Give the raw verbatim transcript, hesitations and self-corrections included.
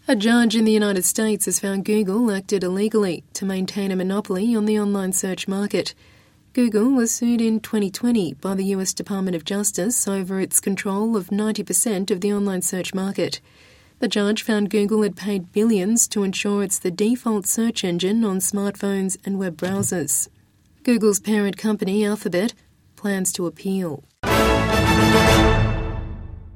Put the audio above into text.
A judge in the United States has found Google acted illegally to maintain a monopoly on the online search market. Google was sued in twenty twenty by the U S Department of Justice over its control of ninety percent of the online search market. The judge found Google had paid billions to ensure it's the default search engine on smartphones and web browsers. Google's parent company, Alphabet, plans to appeal.